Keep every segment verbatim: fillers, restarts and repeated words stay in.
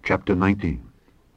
Chapter nineteen.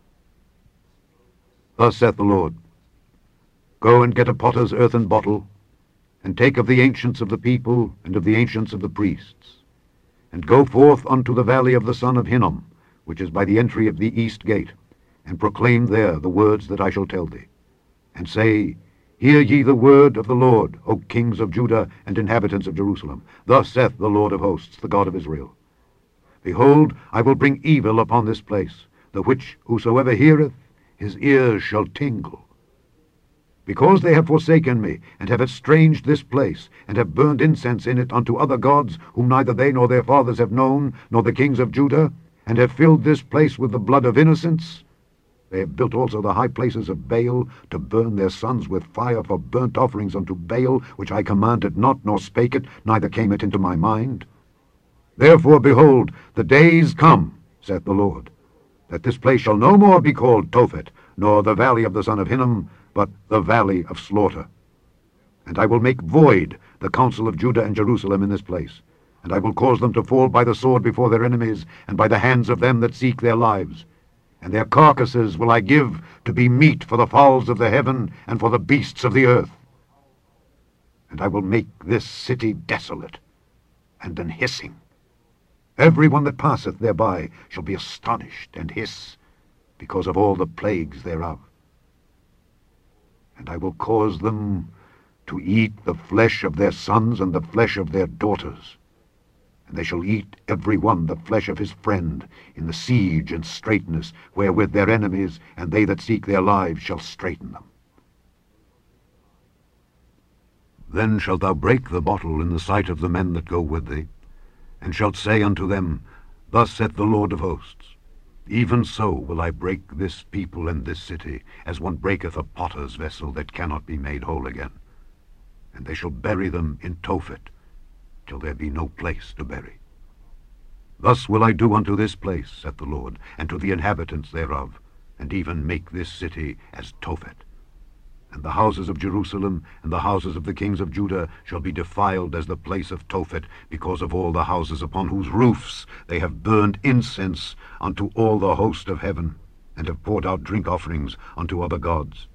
Thus saith the Lord, Go and get a potter's earthen bottle, and take of the ancients of the people, and of the ancients of the priests, and go forth unto the valley of the son of Hinnom, which is by the entry of the east gate, and proclaim there the words that I shall tell thee. And say, Hear ye the word of the Lord, O kings of Judah and inhabitants of Jerusalem. Thus saith the Lord of hosts, the God of Israel. Behold, I will bring evil upon this place, the which whosoever heareth, his ears shall tingle. Because they have forsaken me, and have estranged this place, and have burned incense in it unto other gods, whom neither they nor their fathers have known, nor the kings of Judah, and have filled this place with the blood of innocents, they have built also the high places of Baal, to burn their sons with fire for burnt offerings unto Baal, which I commanded not, nor spake it, neither came it into my mind. Therefore, behold, the days come, saith the Lord, that this place shall no more be called Tophet, nor the valley of the son of Hinnom, but the valley of slaughter. And I will make void the counsel of Judah and Jerusalem in this place, and I will cause them to fall by the sword before their enemies, and by the hands of them that seek their lives. And their carcasses will I give to be meat for the fowls of the heaven, and for the beasts of the earth. And I will make this city desolate, and an hissing. Every one that passeth thereby shall be astonished and hiss, because of all the plagues thereof. And I will cause them to eat the flesh of their sons and the flesh of their daughters, and they shall eat every one the flesh of his friend in the siege and straitness, wherewith their enemies and they that seek their lives shall straiten them. Then shalt thou break the bottle in the sight of the men that go with thee, and shalt say unto them, Thus saith the Lord of hosts, Even so will I break this people and this city, as one breaketh a potter's vessel that cannot be made whole again. And they shall bury them in Tophet, till there be no place to bury. Thus will I do unto this place, saith the Lord, and to the inhabitants thereof, and even make this city as Tophet. And the houses of Jerusalem and the houses of the kings of Judah shall be defiled as the place of Tophet, because of all the houses upon whose roofs they have burned incense unto all the host of heaven, and have poured out drink offerings unto other gods.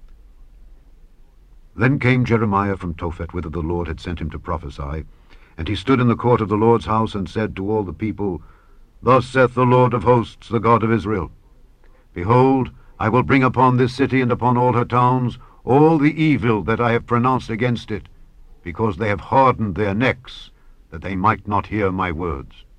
Then came Jeremiah from Tophet, whither the Lord had sent him to prophesy, and he stood in the court of the Lord's house, and said to all the people, Thus saith the Lord of hosts, the God of Israel, Behold, I will bring upon this city and upon all her towns all the evil that I have pronounced against it, because they have hardened their necks, that they might not hear my words.